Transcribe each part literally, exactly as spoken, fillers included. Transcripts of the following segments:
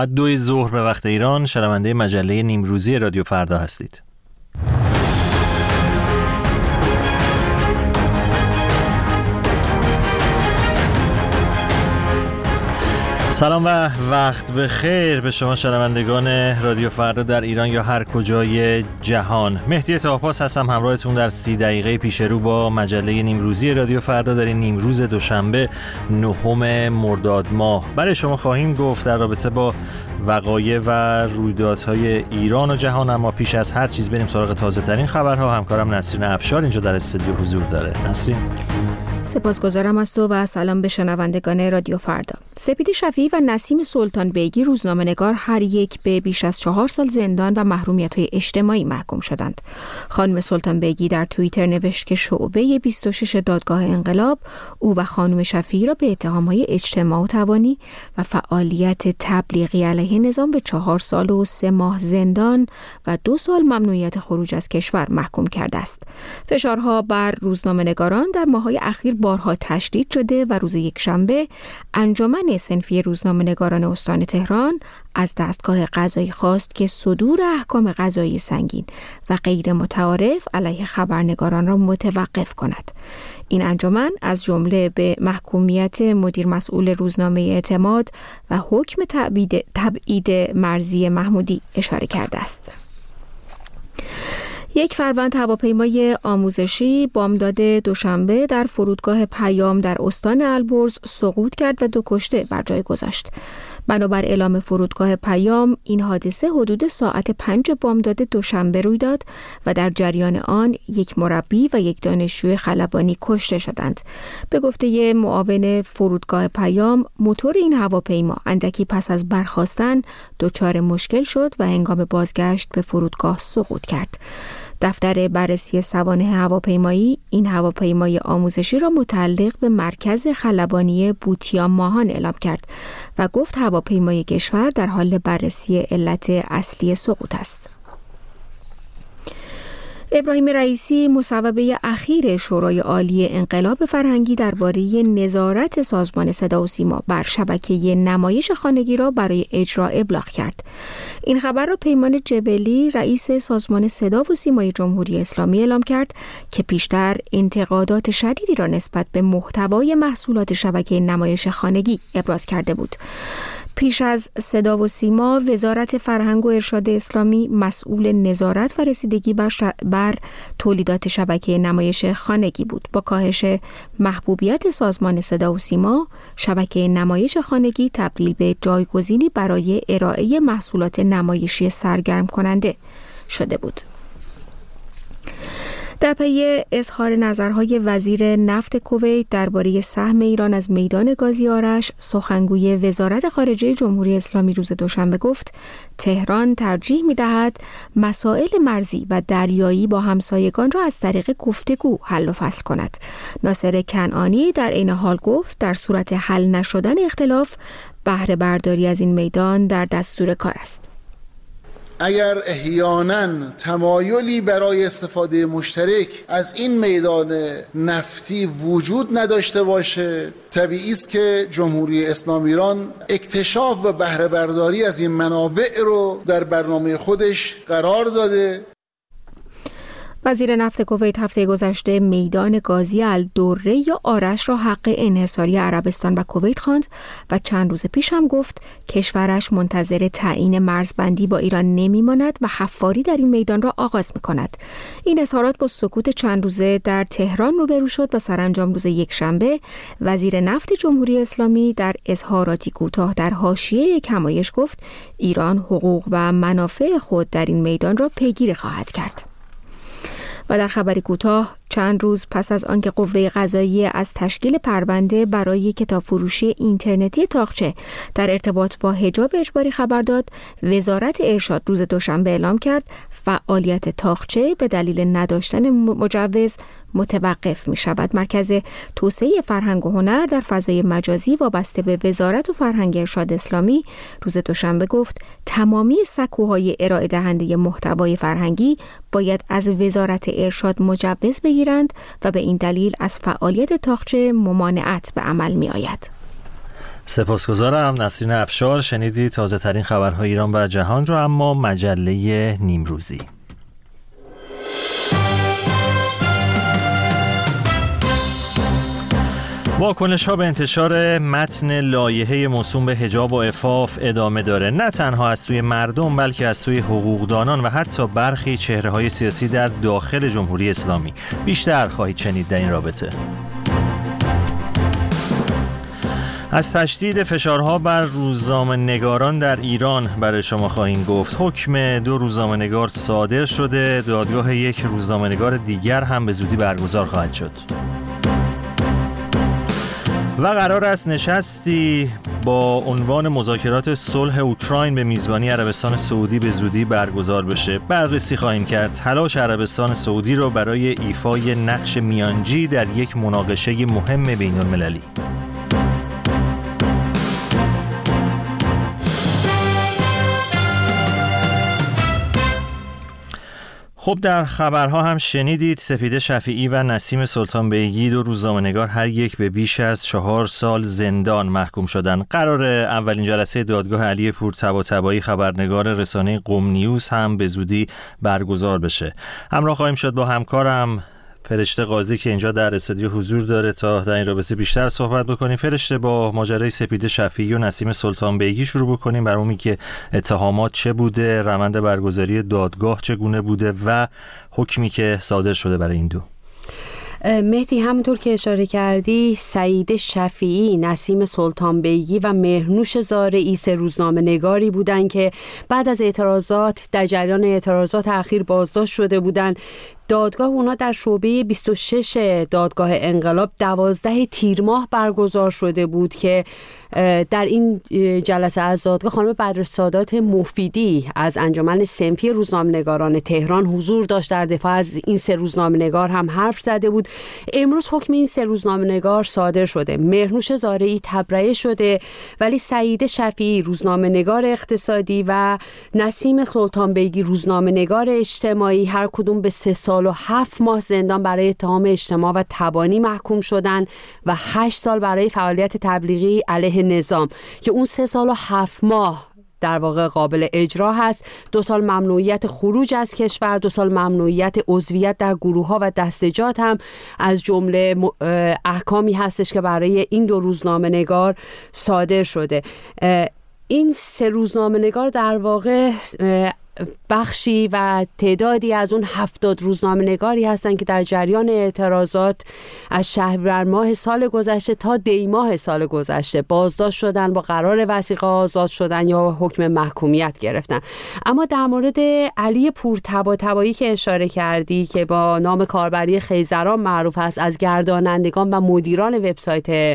دوی ظهر به وقت ایران شنونده مجله نیمروزی رادیو فردا هستید. سلام و وقت بخیر به شما شنوندگان رادیو فردا در ایران یا هر کجای جهان. مهدی طاهپاس هستم همراهتون در سی دقیقه پیش رو با مجله نیمروزی رادیو فردا در این نیمروز دوشنبه نهم مرداد ماه. برای شما خواهیم گفت در رابطه با وقایع و رویدادهای ایران و جهان، اما پیش از هر چیز بریم سراغ تازه ترین خبرها. همکارم نسرین افشار اینجا در استودیو حضور داره. نسرین، سپاسگزارم از تو و سلام به شنوندگان رادیو فردا. سپید شفیعی و نسیم سلطان بیگی روزنامه‌نگار هر یک به بیش از چهار سال زندان و محرومیت‌های اجتماعی محکوم شدند. خانم سلطان بیگی در توییتر نوشت که شعبه بیست و شش دادگاه انقلاب او و خانم شفیعی را به اتهام‌های اجتماع و توانی و فعالیت تبلیغی علیه نظام به چهار سال و سه ماه زندان و دو سال ممنوعیت خروج از کشور محکوم کرده است. فشارها بر روزنامه‌نگاران در ماه‌های اخیر بارها تشدید شده و روز یکشنبه انجمن صنفی روزنامه‌نگاران استان تهران از دستگاه قضایی خواست که صدور احکام قضایی سنگین و غیر متعارف علیه خبرنگاران را متوقف کند. این انجمن از جمله به محکومیت مدیر مسئول روزنامه اعتماد و حکم تبعید تبعید مرضی محمودی اشاره کرده است. یک فروند هواپیمای آموزشی بامداد دوشنبه در فرودگاه پیام در استان البرز سقوط کرد و دو کشته بر جای گذاشت. بنابر اعلام فرودگاه پیام، این حادثه حدود ساعت پنج بامداد دوشنبه روی داد و در جریان آن یک مربی و یک دانشجوی خلبانی کشته شدند. به گفته معاون فرودگاه پیام، موتور این هواپیما اندکی پس از برخاستن دچار مشکل شد و هنگام بازگشت به فرودگاه سقوط کرد. دفتر بررسی سوانح هواپیمایی این هواپیمای آموزشی را متعلق به مرکز خلبانی بوتیا ماهان اعلام کرد و گفت هواپیمای کشور در حال بررسی علت اصلی سقوط است. ابراهیم رئیسی، مصوبه اخیر شورای عالی انقلاب فرهنگی درباره نظارت سازمان صدا و سیما بر شبکه نمایش خانگی را برای اجرا ابلاغ کرد. این خبر را پیمان جبلی، رئیس سازمان صدا و سیمای جمهوری اسلامی اعلام کرد که پیشتر انتقادات شدیدی را نسبت به محتوای محصولات شبکه نمایش خانگی ابراز کرده بود. پیش از صدا و سیما، وزارت فرهنگ و ارشاد اسلامی مسئول نظارت و رسیدگی بر, ش... بر تولیدات شبکه نمایش خانگی بود. با کاهش محبوبیت سازمان صدا و سیما، شبکه نمایش خانگی تبدیل به جایگزینی برای ارائه محصولات نمایشی سرگرم کننده شده بود. در پی اظهار نظرهای وزیر نفت کویت درباره سهم ایران از میدان گازی آرش، سخنگوی وزارت خارجه جمهوری اسلامی روز دوشنبه گفت تهران ترجیح می‌دهد مسائل مرزی و دریایی با همسایگان را از طریق گفتگو حل و فصل کند. ناصر کنعانی در عین حال گفت در صورت حل نشدن اختلاف، بهره برداری از این میدان در دستور کار است. اگر احیانا تمایلی برای استفاده مشترک از این میدان نفتی وجود نداشته باشه، طبیعی است که جمهوری اسلامی ایران اکتشاف و بهره برداری از این منابع رو در برنامه خودش قرار داده. وزیر نفت کویت هفته گذشته میدان گازی الدره یا آرش را حق انحصاری عربستان و کویت خواند و چند روز پیش هم گفت کشورش منتظر تعیین مرزبندی با ایران نمیماند و حفاری در این میدان را آغاز میکند. این اظهارات با سکوت چند روزه در تهران روبرو شد و سرانجام روز یکشنبه وزیر نفت جمهوری اسلامی در اظهاراتی کوتاه در حاشیه یک همایش گفت ایران حقوق و منافع خود در این میدان را پیگیری خواهد کرد. و در خبری کوتاه، چند روز پس از آنکه قوه قضاییه از تشکیل پرونده برای کتاب فروشی اینترنتی طاقچه در ارتباط با حجاب اجباری خبر داد، وزارت ارشاد روز دوشنبه اعلام کرد فعالیت طاقچه به دلیل نداشتن مجوز متوقف می شود. مرکز توسعه فرهنگ و هنر در فضای مجازی وابسته به وزارت و فرهنگ ارشاد اسلامی روز دوشنبه گفت تمامی سکوهای ارائه دهنده محتوای فرهنگی باید از وزارت ارشاد مجوز بگیرند و به این دلیل از فعالیت طاقچه ممانعت به عمل می آید. سپاسگزارم. نسرین افشار شنیدی تازه ترین خبرهای ایران و جهان رو، اما مجله نیمروزی. واکنش ها به انتشار متن لایحه موسوم به حجاب و عفاف ادامه داره، نه تنها از سوی مردم بلکه از سوی حقوقدانان و حتی برخی چهره‌های سیاسی در داخل جمهوری اسلامی. بیشتر خواهید شنید در این رابطه. از تشدید فشارها بر روزنامه‌نگاران در ایران برای شما خواهیم گفت. حکم دو روزنامه‌نگار صادر شده، دادگاه یک روزنامه‌نگار دیگر هم به زودی برگزار خواهد شد. و قرار است نشستی با عنوان مذاکرات صلح اوکراین به میزبانی عربستان سعودی به زودی برگزار بشه. بررسی خواهیم کرد تلاش عربستان سعودی را برای ایفای نقش میانجی در یک مناقشه مهم بین‌المللی. خب در خبرها هم شنیدید سپیده شفیعی و نسیم سلطان بیگی، دو روزنامه‌نگار، هر یک به بیش از چهار سال زندان محکوم شدند. قرار اولین جلسه دادگاه علی پور طباطبایی خبرنگار رسانه قم نیوز هم به زودی برگزار بشه. همراه خواهیم شد با همکارم فرشته قاضی که اینجا در استودیو حضور داره تا در این رابطه بیشتر صحبت بکنیم. فرشته، با ماجرای سپیده شفیعی و نسیم سلطان بیگی شروع بکنیم، برای اونی که اتهامات چه بوده، روند برگزاری دادگاه چگونه بوده و حکمی که صادر شده برای این دو. مهدی، همونطور که اشاره کردی، سعید شفیعی، نسیم سلطان بیگی و مهرنوش زارعی سه روزنامه نگاری بودن که بعد از اعتراضات در جریان اعتراضات اخیر بازداشت شده بودن. دادگاه اونا در شعبه بیست و شش دادگاه انقلاب دوازده تیر ماه برگزار شده بود که در این جلسه از دادگاه خانم بدرسادات مفیدی از انجمن صنفی روزنامه‌نگاران تهران حضور داشت، در دفاع از این سه روزنامه‌نگار هم حرف زده بود. امروز حکم این سه روزنامه‌نگار صادر شده. مهرنوش زارعی تبرئه شده، ولی سعید شفیعی روزنامه‌نگار اقتصادی و نسیم سلطان بیگی روزنامه‌نگار اجتماعی هر کدوم به سه سال و هفت ماه زندان برای اتهام اجتماع و تبانی محکوم شدن و هشت سال برای فعالیت تبلیغی علیه نظام که اون سه سال و هفت ماه در واقع قابل اجرا هست. دو سال ممنوعیت خروج از کشور، دو سال ممنوعیت عضویت در گروه‌ها و دستجات هم از جمله احکامی هستش که برای این دو روزنامه‌نگار صادر شده. این سه روزنامه‌نگار در واقع بخشی و تعدادی از اون هفتاد روزنامه‌نگاری هستند که در جریان اعتراضات از شهریور ماه سال گذشته تا دی ماه سال گذشته بازداشت شدن، با قرار وثیقه آزاد شدن یا حکم محکومیت گرفتن. اما در مورد علی پور طباطبایی که اشاره کردی که با نام کاربری خیزران معروف است، از گردانندگان و مدیران وبسایت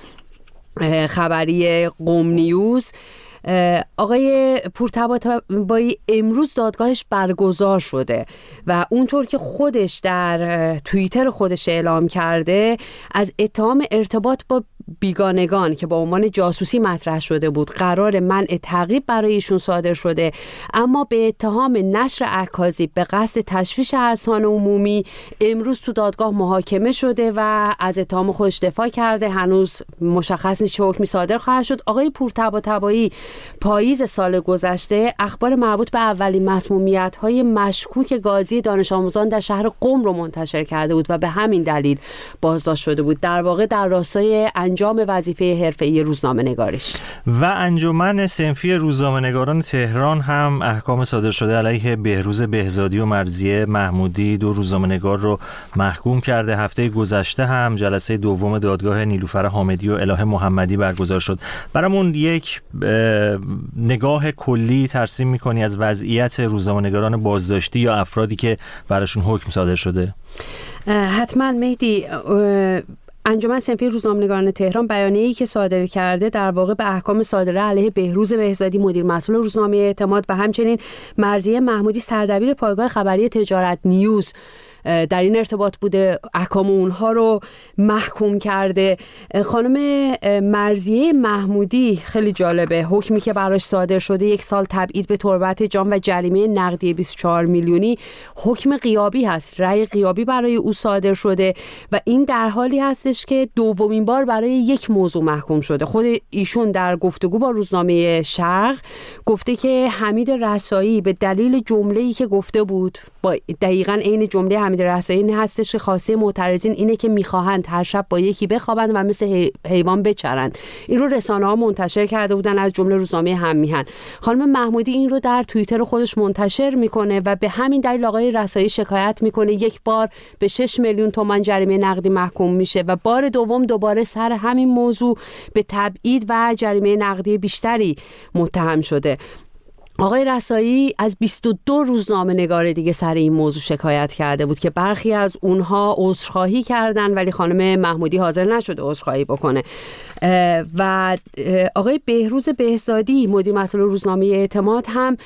خبری قم نیوز، آقای پور طباطبایی امروز دادگاهش برگزار شده و اونطور که خودش در توییتر خودش اعلام کرده، از اتهام ارتباط با بیگانگان که با عنوان جاسوسی مطرح شده بود قرار منع تعقیب برای ایشون صادر شده، اما به اتهام نشر اکاذیب به قصد تشویش اذهان عمومی امروز تو دادگاه محاکمه شده و از اتهام خودش دفاع کرده. هنوز مشخص نیست چه حکمی صادر خواهد شد. آقای پور طباطبایی پاییز سال گذشته اخبار مربوط به اولین مسمومیت‌های مشکوک گازی دانش آموزان در شهر قم رو منتشر کرده بود و به همین دلیل بازداشت شده بود، در واقع در راستای انجام وظیفه حرفه‌ای روزنامه‌نگاریش. و انجمن صنفی روزنامه‌نگاران تهران هم احکام صادر شده علیه بهروز بهزادی و مرضیه محمودی، دو روزنامه‌نگار رو محکوم کرده. هفته گذشته هم جلسه دوم دادگاه نیلوفر حامدی و الهه محمدی برگزار شد. برامون یک نگاه کلی ترسیم می‌کنی از وضعیت روزنامه‌نگاران بازداشتی یا افرادی که براشون حکم صادر شده؟ حتما مهدی. انجمن صنفی روزنامه‌نگاران تهران بیانیه‌ای که صادر کرده در واقع به احکام صادره علیه بهروز بهزادی مدیر مسئول روزنامه اعتماد و همچنین مرضیه محمودی سردبیر پایگاه خبری تجارت نیوز در این ارتباط بوده، احکام اونها رو محکوم کرده. خانم مرضیه محمودی خیلی جالبه، حکمی که براش صادر شده یک سال تبعید به تربت جان و جریمه نقدی بیست و چهار میلیونی حکم غیابی هست، رأی غیابی برای او صادر شده و این در حالی هستش که دومین بار برای یک موضوع محکوم شده. خود ایشون در گفتگو با روزنامه شرق گفته که حمید رسایی به دلیل جمله‌ای که گفته بود، با دقیقاً عین جمله حمید رسایی این هستش که خواسته معترضین اینه که می‌خواهند هر شب با یکی بخوابند و مثل حیوان بچرند. این رو رسانه‌ها منتشر کرده بودن، از جمله روزنامه هم میهن. خانم محمودی این رو در توییتر خودش منتشر میکنه و به همین دلیل آقای رسایی شکایت میکنه. یک بار به شش میلیون تومان جریمه نقدی محکوم میشه و بار دوم دوباره سر همین موضوع به تبعید و جریمه نقدی بیشتری متهم شده. آقای رسایی از بیست و دو روزنامه نگار دیگه سر این موضوع شکایت کرده بود که برخی از اونها عذرخواهی کردن ولی خانم محمودی حاضر نشد عذرخواهی بکنه. و آقای بهروز بهزادی مدیر مطبوع روزنامه اعتماد هم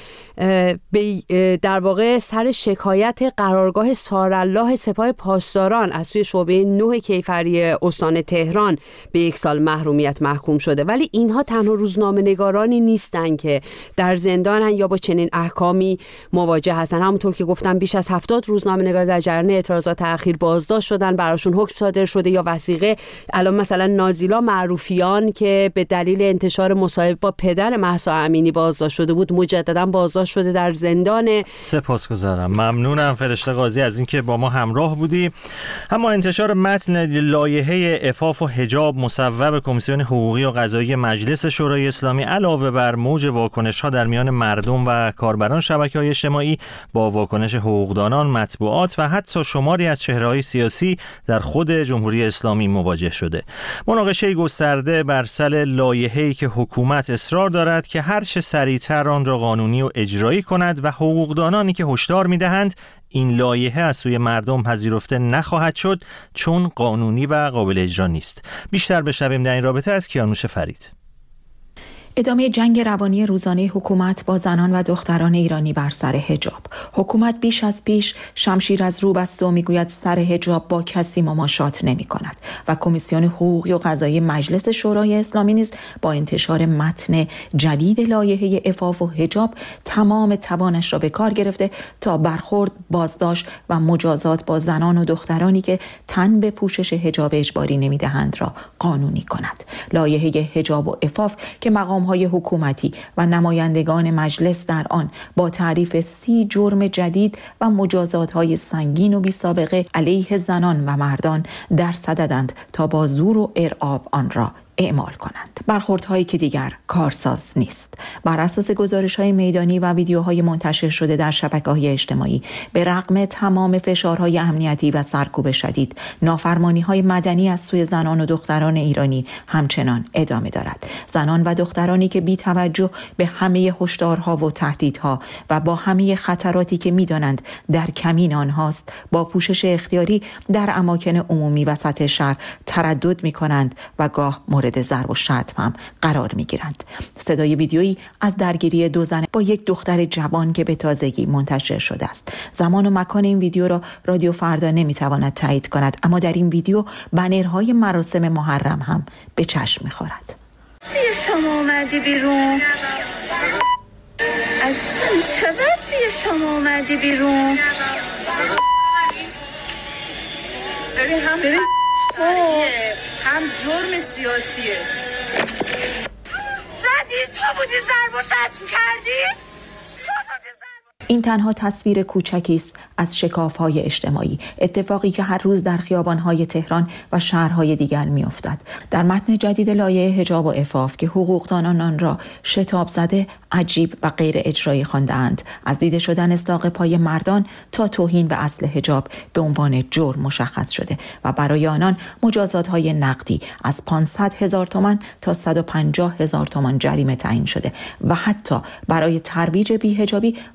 در واقع سر شکایت قرارگاه سارالله سپاه پاسداران از سوی شعبه نه کیفری استان تهران به یک سال محرومیت محکوم شده. ولی اینها تنها روزنامه نگارانی نیستن که در زندان یا با چنین احکامی مواجه هستن. همونطور که گفتم بیش از هفتاد روزنامه نگار در جریان اعتراضات تأخیر بازداشت شدن، براشون حکم صادر شده یا وثیقه. الان مثلا نازیلا معروفیان که به دلیل انتشار مصاحبه با پدر مهسا امینی بازداشت شده بود، مجددا بازداشت شده در زندان. سپاسگزارم، ممنونم فرشته قاضی از اینکه با ما همراه بودی. اما انتشار متن لایحه عفاف و حجاب مصوب کمیسیون حقوقی و قضایی مجلس شورای اسلامی علاوه بر موج واکنش‌ها در میان مردم و کاربران شبکه‌های اجتماعی با واکنش حقوقدانان، مطبوعات و حتی شماری از چهره‌های سیاسی در خود جمهوری اسلامی مواجه شده. مناقشه گسترده بر سر لایحه‌ای که حکومت اصرار دارد که هر چه سریعتر آن را قانونی و اجرایی کند و حقوقدانانی که هشدار می‌دهند این لایحه از سوی مردم پذیرفته نخواهد شد چون قانونی و قابل اجرا نیست. بیشتر بشنویم در این رابطه از کیانوش فرید. ادامه جنگ روانی روزانه حکومت با زنان و دختران ایرانی بر سر حجاب. حکومت بیش از پیش شمشیر از رو بسته و میگوید سر حجاب با کسی مماشات نمی کند و کمیسیون حقوقی و قضایی مجلس شورای اسلامی نیز با انتشار متن جدید لایحه عفاف و حجاب تمام توانش را به کار گرفته تا برخورد، بازداشت و مجازات با زنان و دخترانی که تن به پوشش حجاب اجباری نمیدهند را قانونی کند. لایحه حجاب و عفاف که مقام های حکومتی و نمایندگان مجلس در آن با تعریف سی جرم جدید و مجازات های سنگین و بی سابقه علیه زنان و مردان در صددند تا با زور و ارعاب آن را اعمال کنند. برخوردهایی که دیگر کارساز نیست. بر اساس گزارش‌های میدانی و ویدیوهای منتشر شده در شبکه‌های اجتماعی، به رغم تمام فشارهای امنیتی و سرکوب شدید، نافرمانی‌های مدنی از سوی زنان و دختران ایرانی همچنان ادامه دارد. زنان و دخترانی که بی توجه به همه هشدارها و تهدیدها و با همه خطراتی که می‌دانند در کمین آنهاست، با پوشش اختیاری در اماکن عمومی وسط شهر تردد می‌کنند و گاه مورد ضرب و شتم هم قرار می‌گیرند. صدای ویدیویی از درگیری دو زن با یک دختر جوان که به تازگی منتشر شده است. زمان و مکان این ویدیو را رادیو فردا نمی‌تواند تایید کند، اما در این ویدیو بنرهای مراسم محرم هم به چشم می‌خورد. سی شما اومدی بیرون؟ اصلا چه وسی شما اومدی بیرون؟ ببین هم ببین هم جرم سیاسیه. زدی تو بودی ضرب و شتم کردی؟ تو بودی ضرب. این تنها تصویر کوچکی است از شکاف‌های اجتماعی، اتفاقی که هر روز در خیابان‌های تهران و شهرهای دیگر می‌افتد. در متن جدید لایحه حجاب و عفاف که حقوقدانان آن را شتاب زده، عجیب و غیر اجرایی خوانده‌اند، از دیده شدن استاق پای مردان تا توهین به اصل حجاب به عنوان جرم مشخص شده و برای آنان مجازات‌های نقدی از پانصد هزار تومان تا صد و پنجاه هزار تومان جریمه تعیین شده و حتی برای ترویج بی‌حجابی مجازات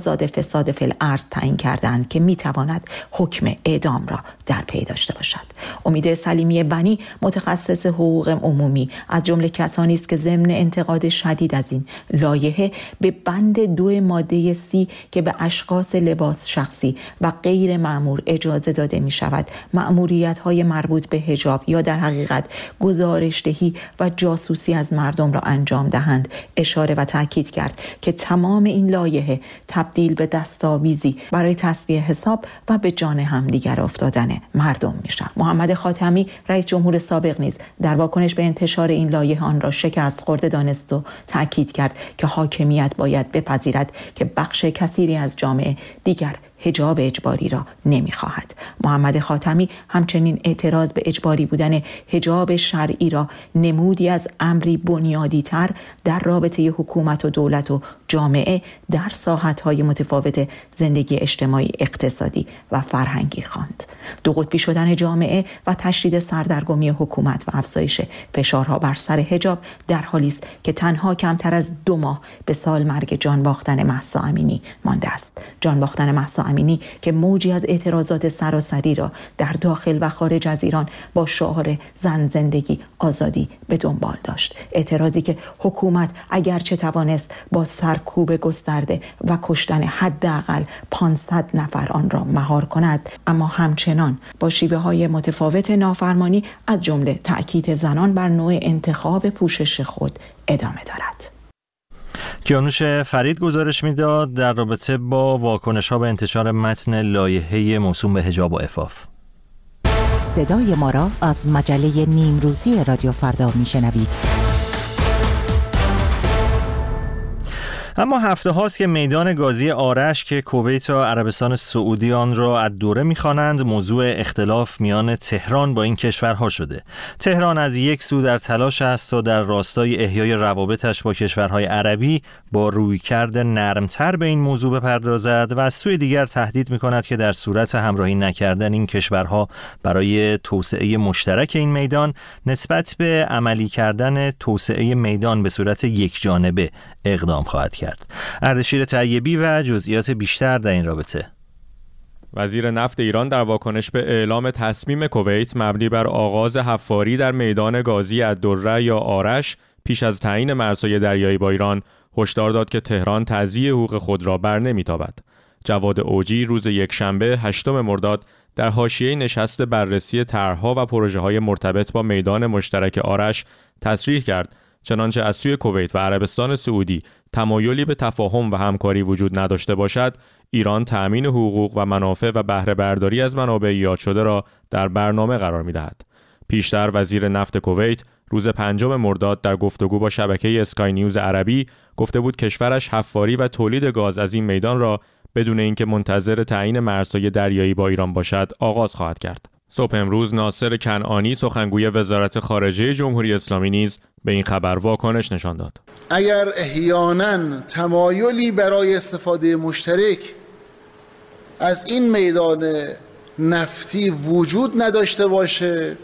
آزاد فساد فی الارض تعیین کردند که میتواند حکم اعدام را در پی داشته باشد. امید سلیمی بنی متخصص حقوق عمومی از جمله کسانی است که ضمن انتقاد شدید از این لایحه به بند دو ماده سی که به اشخاص لباس شخصی و غیر مأمور اجازه داده می شود مأموریت‌های مربوط به حجاب یا در حقیقت گزارش‌دهی و جاسوسی از مردم را انجام دهند اشاره و تاکید کرد که تمام این لایحه تبدیل به دستاویزی برای تسویه حساب و به جان همدیگر افتادن مردم می شود. محمد خاتمی رئیس جمهور سابق نیز در واکنش به انتشار این لایحه آن را شکست خورده دانست و تاکید کرد که حاکمیت باید بپذیرد که بخش کثیری از جامعه دیگر حجاب اجباری را نمی‌خواهد. محمد خاتمی همچنین اعتراض به اجباری بودن حجاب شرعی را نمودی از امری بنیادی‌تر در رابطه حکومت و دولت و جامعه در ساحت‌های متفاوت زندگی اجتماعی، اقتصادی و فرهنگی خواند. دو قطبی شدن جامعه و تشدید سردرگمی حکومت و افزایش فشارها بر سر حجاب در حالی است که تنها کمتر از دو ماه به سال مرگ جان باختن مهسا امینی مانده است. جان باختن مهسا امینی که موجی از اعتراضات سراسری را در داخل و خارج از ایران با شعار زن زندگی آزادی به دنبال داشت. اعتراضی که حکومت اگرچه توانست با سرکوب گسترده و کشتن حداقل پانصد نفر آن را مهار کند، اما همچنان با شیوه های متفاوت نافرمانی از جمله تأکید زنان بر نوع انتخاب پوشش خود ادامه دارد. کیانوش فرید گزارش میداد در رابطه با واکنش‌ها به انتشار متن لایحه موسوم به حجاب و عفاف. صدای ما را از مجله نیمروزی رادیو فردا میشنوید. اما هفته هاست که میدان گازی آرش که کویت و عربستان سعودی آن را از دوره می‌خوانند موضوع اختلاف میان تهران با این کشورها شده. تهران از یک سو در تلاش است تا در راستای احیای روابطش با کشورهای عربی با رویکرد نرمتر به این موضوع بپردازد و از سوی دیگر تهدید می‌کند که در صورت همراهی نکردن این کشورها برای توسعه مشترک این میدان نسبت به عملی کردن توسعه میدان به صورت یک جانبه اقدام خواهد کرد. اردشیر طیبی و جزئیات بیشتر در این رابطه. وزیر نفت ایران در واکنش به اعلام تصمیم کویت مبنی بر آغاز حفاری در میدان گازی الدره یا آرش پیش از تعیین مرزهای دریایی با ایران هشدار داد که تهران تضییع حقوق خود را بر نمی‌تابد. جواد اوجی روز یکشنبه هشتم مرداد در حاشیه نشست بررسی طرح‌ها و پروژه‌های مرتبط با میدان مشترک آرش تصریح کرد چنانچه از سوی کویت و عربستان سعودی تمایلی به تفاهم و همکاری وجود نداشته باشد، ایران تأمین حقوق و منافع و بهره برداری از منابع یاد شده را در برنامه قرار می‌دهد. پیشتر وزیر نفت کویت روز پنجم مرداد در گفتگو با شبکه اسکای نیوز عربی گفته بود کشورش حفاری و تولید گاز از این میدان را بدون اینکه منتظر تعیین مرزهای دریایی با ایران باشد آغاز خواهد کرد. صبح امروز ناصر کنعانی سخنگوی وزارت خارجه جمهوری اسلامی نیز به این خبر واکنش نشان داد. اگر احیانا تمایلی برای استفاده مشترک از این میدان نفتی وجود نداشته باشه،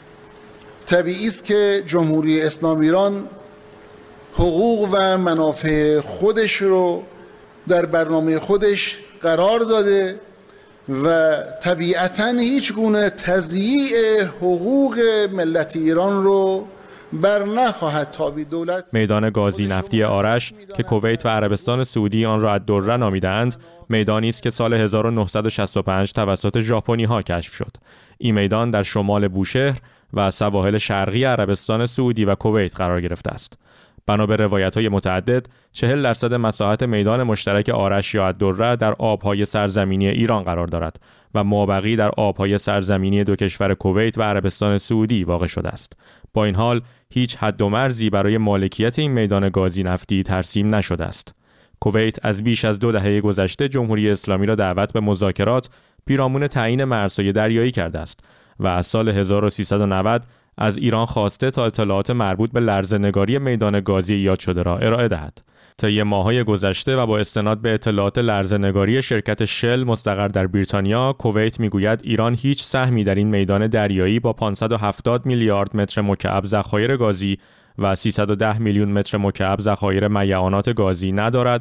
طبیعی است که جمهوری اسلامی ایران حقوق و منافع خودش رو در برنامه خودش قرار داده و طبیعتاً هیچ گونه تضییع حقوق ملت ایران رو بر نخواهد تابید. دولت میدان گازی نفتی آرش که کویت و عربستان سعودی آن را الدره نامیدند، میدانی است که سال هزار و نهصد و شصت و پنج توسط ژاپنی ها کشف شد. این میدان در شمال بوشهر و سواحل شرقی عربستان سعودی و کویت قرار گرفته است. بنا به روایت‌های متعدد، چهل درصد مساحت میدان مشترک آرش یا الدره در آب‌های سرزمینی ایران قرار دارد و مابقی در آب‌های سرزمینی دو کشور کویت و عربستان سعودی واقع شده است. با این حال، هیچ حد و مرزی برای مالکیت این میدان گازی نفتی ترسیم نشده است. کویت از بیش از دو دهه گذشته جمهوری اسلامی را دعوت به مذاکرات پیرامون تعیین مرزهای دریایی کرده است و از سال هزار و سیصد و نود از ایران خواسته تا اطلاعات مربوط به لرزه‌نگاری میدان گازی یاد شده را ارائه دهد. طی ماه‌های گذشته و با استناد به اطلاعات لرزه‌نگاری شرکت شل مستقر در بریتانیا، کویت میگوید ایران هیچ سهمی در این میدان دریایی با پانصد و هفتاد میلیارد متر مکعب ذخایر گازی و سیصد و ده میلیون متر مکعب ذخایر میعانات گازی ندارد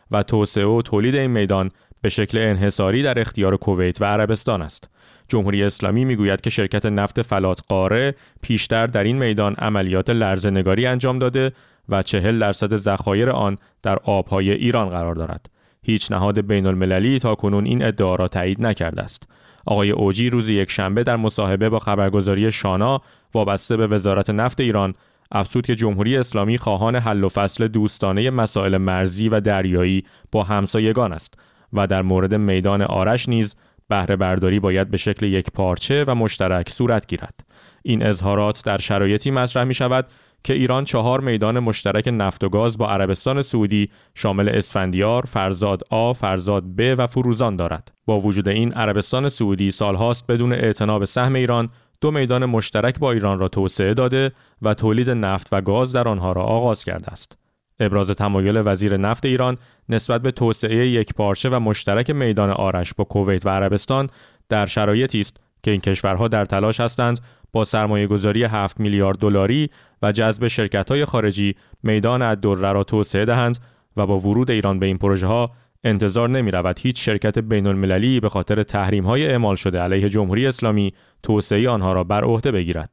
و توسعه و تولید این میدان به شکل انحصاری در اختیار کویت و عربستان است. جمهوری اسلامی میگوید که شرکت نفت فلات قاره پیشتر در این میدان عملیات لرزه‌نگاری انجام داده و چهل درصد ذخایر آن در آبهای ایران قرار دارد. هیچ نهاد بین المللی تا کنون این ادعا را تایید نکرده است. آقای اوجی روز یک شنبه در مصاحبه با خبرگزاری شانا وابسته به وزارت نفت ایران افزود که جمهوری اسلامی خواهان حل و فصل دوستانه مسائل مرزی و دریایی با همسایگان است و در مورد میدان آرش نیز بهره برداری باید به شکل یک پارچه و مشترک صورت گیرد. این اظهارات در شرایطی مطرح می شود که ایران چهار میدان مشترک نفت و گاز با عربستان سعودی شامل اسفندیار، فرزاد آ، فرزاد ب و فروزان دارد. با وجود این عربستان سعودی سالهاست بدون اعتنا به سهم ایران دو میدان مشترک با ایران را توسعه داده و تولید نفت و گاز در آنها را آغاز کرده است. ابراز تمایل وزیر نفت ایران نسبت به توسعه یک پارچه و مشترک میدان آرش با کویت و عربستان در شرایطی است که این کشورها در تلاش هستند با سرمایه‌گذاری هفت میلیارد دلاری و جذب شرکت‌های خارجی میدان الدره را توسعه دهند و با ورود ایران به این پروژه‌ها انتظار نمی‌رود هیچ شرکت بین‌المللی به خاطر تحریم‌های اعمال شده علیه جمهوری اسلامی توسعه آنها را بر عهده بگیرد.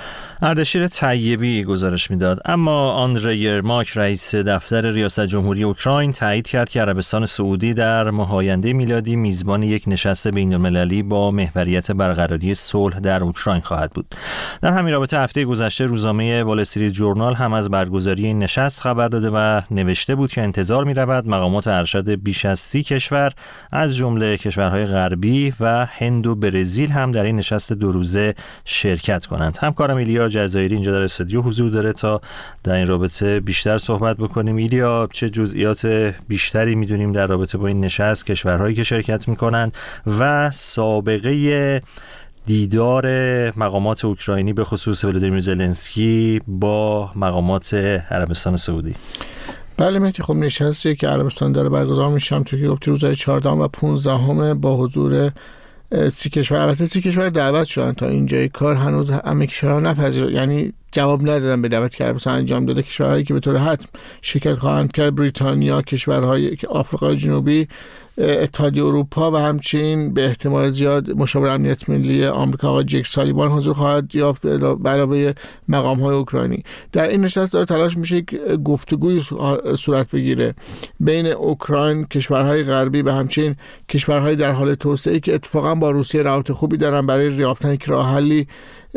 اردشیر طیبی گزارش میداد. اما آندری یرماک رئیس دفتر ریاست جمهوری اوکراین تایید کرد که عربستان سعودی در ماه آینده میلادی میزبان یک نشست بین‌المللی با محوریت برقراری صلح در اوکراین خواهد بود. در همین رابطه هفته گذشته روزنامه وال استریت جورنال هم از برگزاری این نشست خبر داده و نوشته بود که انتظار می‌رود مقامات ارشد بیش از سی کشور از جمله کشورهای غربی و هند و برزیل هم در این نشست دو روزه شرکت کنند. همکارم ایلیا جزایری اینجا در استودیو حضور داره تا در این رابطه بیشتر صحبت بکنیم. ایلیا، چه جزئیات بیشتری میدونیم در رابطه با این نشست، کشورهایی که شرکت میکنند و سابقه دیدار مقامات اوکراینی به خصوص ولادیمیر زلنسکی با مقامات عربستان سعودی؟ بله مهدی، خب نشستی که عربستان داره برگزار میشه تو که گفتی روزهای چهاردهم و پانزدهم با حضور سی کشور. البته سی کشور دعوت شدن تا اینجای کار، هنوز همه کشورها نپذیرفتن، یعنی جواب ندادن به دعوت که عربستان انجام داده. کشورهایی که به طور حتم شرکت خواهند کرد بریتانیا، کشورهای آفریقای جنوبی، اتحادیه اروپا و همچنین به احتمال زیاد مشاور امنیت ملی آمریکا آقای جک سالیوان حضور خواهد یافت به علاوه مقام‌های اوکراینی. در این نشست داره تلاش میشه یک گفتگوی صورت بگیره بین اوکراین، کشورهای غربی و همچنین کشورهای در حال توسعه که اتفاقا با روسیه روابط خوبی دارن برای یافتن یک راه حلی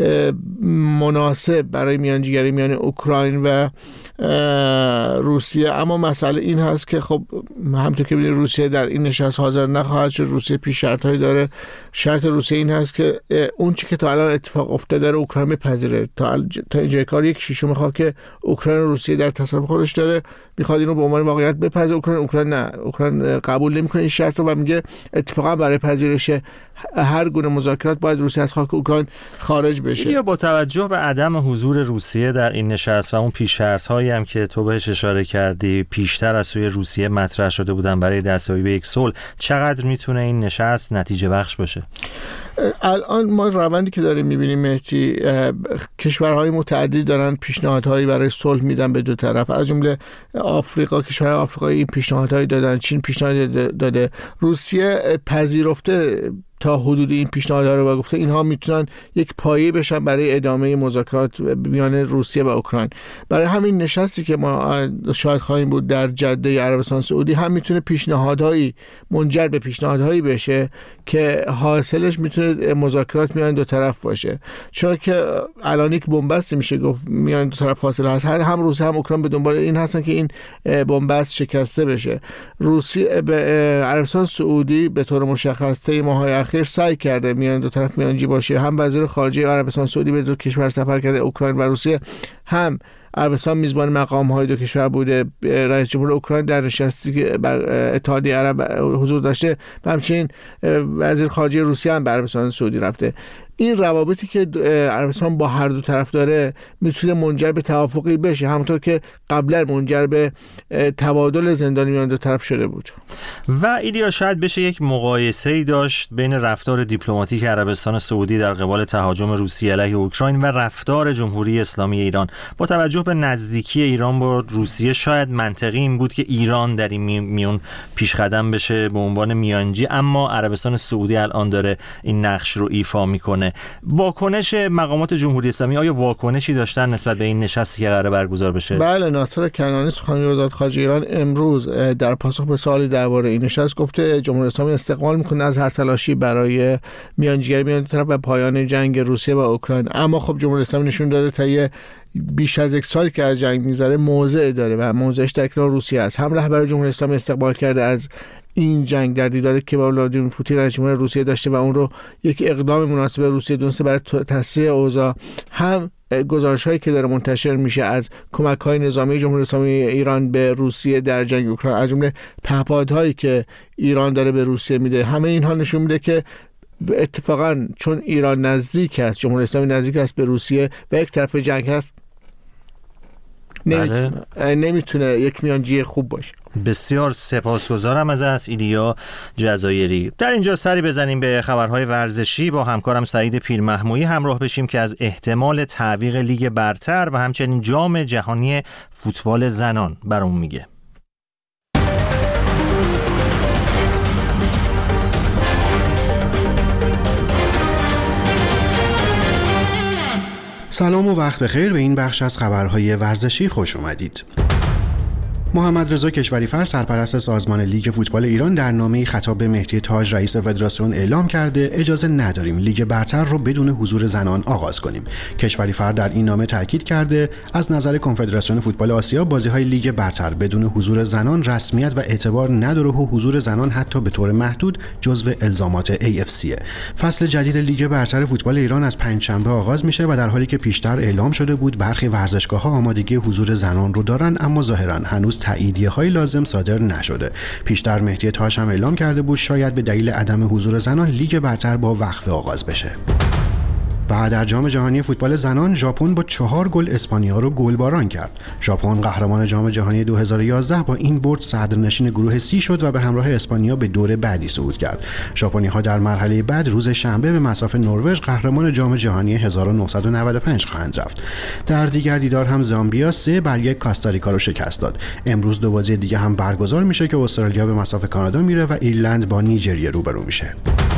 مناسب برای میانجیگری میان اوکراین و روسیه. اما مسئله این هست که خب همونطور که ببینید روسیه در این نشست حاضر نخواهد شد. روسیه پیش شرط‌هایی داره. شرط روسیه این هست که اون چی که تا الان اتفاق افتاده رو اوکراین بپذیره. تا تا اینجای کار یک شیشم میخواد که اوکراین و روسیه در تصرف خودش داره، میخواد اینو به عنوان واقعیت بپذیره. اوکراین اوکراین نه، اوکراین قبول نمیکنه این شرط رو و میگه اتفاقا برای پذیرش هر گونه مذاکرات باید روسیه از خاک اوکراین خارج بشه. یا با توجه به عدم حضور روسیه در این نشست و اون پیش شرط‌هایی هم که تو بهش اشاره کردی پیشتر از سوی روسیه مطرح شده بودن برای دستیابی به یک صلح، چقدر میتونه این نشست نتیجه بخش باشه؟ الان ما روندی که داریم میبینیم مهدی، کشورهای متعددی دارن پیشنهادهایی برای صلح میدن به دو طرف، از جمله آفریقا، کشورهای آفریقایی این پیشنهادهایی دادن، چین پیشنهاد داده، روسیه پذیرفته تا حدود این پیشنهادها رو و گفته اینها میتونن یک پایه بشن برای ادامه مذاکرات میان روسیه و اوکراین. برای همین نشستی که ما شاید خواهیم بود در جده عربستان سعودی هم میتونه پیشنهادهایی منجر به پیشنهادهایی بشه که حاصلش میتونه مذاکرات میان دو طرف باشه، چون که الان یک بنبست میشه گفت میان دو طرف حاصل هست. هم روسیه هم اوکراین به دنبال این هستن که این بنبست شکسته بشه. روسیه به عربستان سعودی به طور مشخص طی ماه‌های اخیر سعی کرده میان دو طرف میانجی باشه. هم وزیر خارجه عربستان سعودی به دو کشور سفر کرده، اوکراین و روسیه، هم عربستان میزبان مقام‌های دو کشور بوده. رئیس جمهور اوکراین در نشستی که بر اتحادیه عرب حضور داشته و همچنین وزیر خارجه روسیه هم به عربستان سعودی رفته. این روابطی که عربستان با هر دو طرف داره میتونه منجر به توافقی بشه، همونطور که قبلا منجر به تبادل زندانی میان دو طرف شده بود. و ایلیا شاید بشه یک مقایسه‌ای داشت بین رفتار دیپلماتیک عربستان سعودی در قبال تهاجم روسیه علیه اوکراین و رفتار جمهوری اسلامی ایران. با توجه به نزدیکی ایران با روسیه شاید منطقی این بود که ایران در این میون پیشقدم بشه به عنوان میانجی، اما عربستان سعودی الان داره این نقش رو ایفا میکنه. واکنش مقامات جمهوری اسلامی آیا واکنشی داشتن نسبت به این نشستی که قراره برگزار بشه؟ بله، ناصر کنعانی سخنگوی وزارت خارجه ایران امروز در پاسخ به سوالی درباره این نشست گفته جمهوری اسلامی استقبال میکنه از هر تلاشی برای میانجیگری میان دو طرف و پایان جنگ روسیه و اوکراین. اما خب جمهوری اسلامی نشون داده تا یه بیش از یک سال که از جنگ میگذره موضع داره و موضعش در کنار روسیه است. هم رهبر جمهوری اسلامی استقبال کرده از این جنگ در دیداری که با ولادیمیر پوتین رئیس جمهور روسیه داشته و اون رو یک اقدام مناسب روسیه دونسته برای تسریع اوضاع، هم گزارش‌هایی که داره منتشر میشه از کمک‌های نظامی جمهوری اسلامی ایران به روسیه در جنگ اوکراین، از جمله پهپادهایی که ایران داره به روسیه میده، همه اینها نشون میده که اتفاقا چون ایران نزدیک است، جمهوری اسلامی نزدیک است به روسیه و یک طرف جنگ هست، بله. نمیتونه یک میانجی خوب باشه. بسیار سپاسگزارم ازت ایلیا جزایری. در اینجا سری بزنیم به خبرهای ورزشی، با همکارم سعید پیرمحمودی همراه بشیم که از احتمال تعویق لیگ برتر و همچنین جام جهانی فوتبال زنان برامون میگه. سلام و وقت بخیر، به این بخش از خبرهای ورزشی خوش اومدید. محمد رضا کشوریفر سرپرست سازمان لیگ فوتبال ایران در نامه‌ای خطاب به مهدی تاج رئیس فدراسیون اعلام کرده اجازه نداریم لیگ برتر رو بدون حضور زنان آغاز کنیم. کشوریفر در این نامه تاکید کرده از نظر کنفدراسیون فوتبال آسیا بازی‌های لیگ برتر بدون حضور زنان رسمیت و اعتبار نداره و حضور زنان حتی به طور محدود جزو الزامات ای اف سی. فصل جدید لیگ برتر فوتبال ایران از پنجشنبه آغاز میشه و در حالی که پیشتر اعلام شده بود برخی ورزشگاه‌ها آمادگی حضور زنان رو دارن، اما ظاهراً هنوز تاییدیه‌های لازم صادر نشده. پیشتر مهدی تاج هم اعلام کرده بود شاید به دلیل عدم حضور زنان لیگ برتر با وقفه آغاز بشه. و در جام جهانی فوتبال زنان ژاپن با چهار گل اسپانیا رو گلباران کرد. ژاپن قهرمان جام جهانی دو هزار و یازده با این برد صدرنشین گروه سی شد و به همراه اسپانیا به دور بعدی صعود کرد. ژاپنی‌ها در مرحله بعد روز شنبه به مصاف نروژ قهرمان جام جهانی هزار و نهصد و نود و پنج خواهند رفت. در دیگر دیدار هم زامبیا سه بر یک کاستاریکا رو شکست داد. امروز دو بازی دیگه هم برگزار میشه که استرالیا به مصاف کانادا میره و ایرلند با نیجریه روبرو میشه.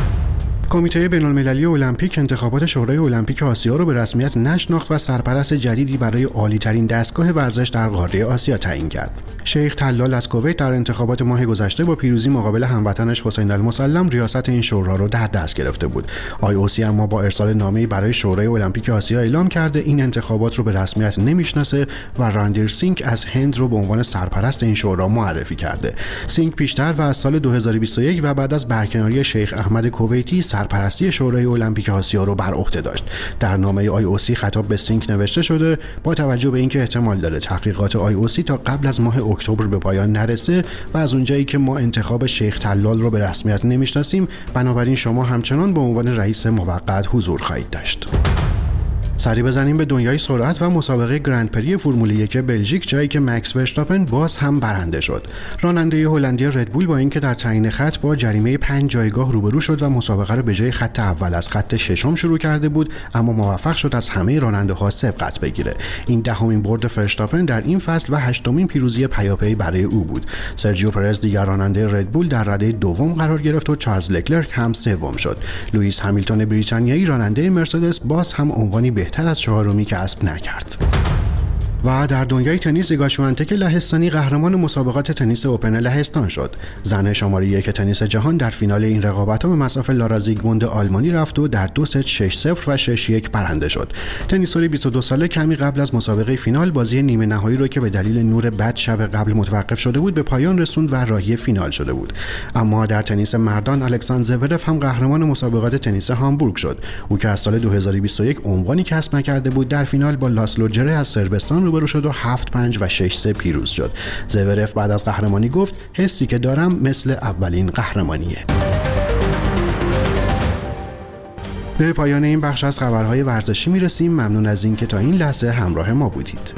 کمیته بین‌المللی المپیک انتخابات شورای المپیک آسیا رو به رسمیت نشناخت و سرپرست جدیدی برای عالی‌ترین دستگاه ورزش در قاره آسیا تعیین کرد. شیخ طلال از کویت در انتخابات ماه گذشته با پیروزی مقابل هموطنش حسین المسلم ریاست این شورا رو در دست گرفته بود. آی او سی اما با ارسال نامه‌ای برای شورای المپیک آسیا اعلام کرده این انتخابات رو به رسمیت نمیشناسه و راندیر سینگ از هند رو به عنوان سرپرست این شورا معرفی کرده. سینگ پیشتر و از سال دو هزار و بیست و یک و بعد از برکناری شیخ احمد کویتی سرپرستی شورای المپیک آسیا رو بر عهده داشت. در نامه آی او سی خطاب به سینگ نوشته شده با توجه به اینکه احتمال داره تحقیقات آی او سی تا قبل از ماه اکتبر به پایان نرسه و از اونجایی که ما انتخاب شیخ طلال رو به رسمیت نمیشناسیم، بنابراین شما همچنان به عنوان رئیس موقت حضور خواهید داشت. سری بزنیم به دنیای سرعت و مسابقه گرند پری فرمول یک بلژیک، جایی که مکس ورشتاپن باز هم برنده شد. راننده هلندی ردبول با اینکه در تعیین خط با جریمه پنج جایگاه روبرو شد و مسابقه را به جای خط اول از خط ششم شروع کرده بود، اما موفق شد از همه راننده‌ها سبقت بگیره. این دهمین برد ورشتاپن در این فصل و هشتمین پیروزی پیاپی برای او بود. سرجیو پرز دیگر راننده ردبول در رده دوم قرار گرفت و چارلز لکلرک هم سوم شد. لوئیس همیلتون بریتانیایی راننده مرسدس باز هم عنوانی بهتر از چهارمی کسب نکرد. و در دنیای تنیس ایگا شوانتک لهستانی قهرمان مسابقات تنیس اوپن لهستان شد. زن شماره یک تنیس جهان در فینال این رقابت‌ها به مصاف لارا زیگموند آلمانی رفت و در دو ست شش صفر و شش یک برنده شد. تنیسور بیست و دو ساله کمی قبل از مسابقه فینال بازی نیمه نهایی رو که به دلیل نور بد شب قبل متوقف شده بود به پایان رسوند و راهی فینال شده بود. اما در تنیس مردان الکساندر زورف هم قهرمان مسابقات تنیس هامبورگ شد. او که از سال دو هزار و بیست و یک عنوانی کسب نکرده بود در فینال با لاسلو جره از صربستان روبرو شد و هفت پنج و شش سه پیروز شد. زورف بعد از قهرمانی گفت حسی که دارم مثل اولین قهرمانیه. به پایان این بخش از خبرهای ورزشی میرسیم. ممنون از اینکه تا این لحظه همراه ما بودید.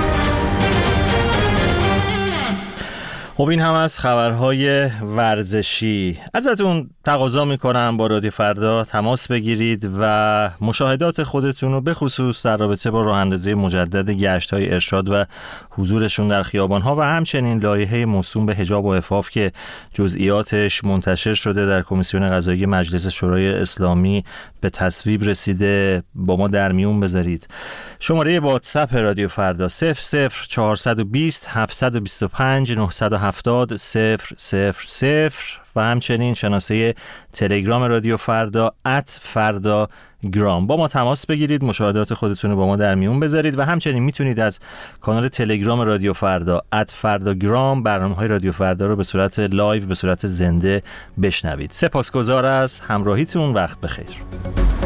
خب این هم از خبرهای ورزشی. ازتون تقاضا میکنم با رادیو فردا تماس بگیرید و مشاهدات خودتون رو به خصوص در رابطه با راه اندازی مجدد گشت‌های ارشاد و حضورشون در خیابان‌ها و همچنین لایحه موسوم به حجاب و عفاف که جزئیاتش منتشر شده در کمیسیون قضایی مجلس شورای اسلامی به تصویب رسیده با ما در میون بذارید. شماره واتساپ رادیو فردا صفر صفر چهارصد و بیست هفتصد و بیست و پنج نهصد و هفتاد صفر صفر صفر و همچنین شناسه تلگرام رادیو فردا ات فردا گرام. با ما تماس بگیرید، مشاهدات خودتون رو با ما در میون بذارید و همچنین میتونید از کانال تلگرام رادیو فردا ات فردا گرام برنامه‌های رادیو فردا رو به صورت لایو، به صورت زنده بشنوید. سپاسگزار از همراهیتون. وقت بخیر.